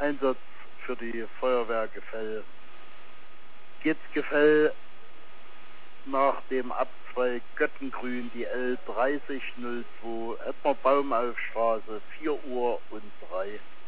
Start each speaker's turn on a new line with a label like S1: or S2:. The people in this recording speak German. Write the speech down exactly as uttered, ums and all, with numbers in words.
S1: Einsatz für die Feuerwehr Gefell. Geht's Gefell nach dem Abzweig Göttengrün, die L dreißig null zwei, Edmar Baumaufstraße, vier Uhr und drei.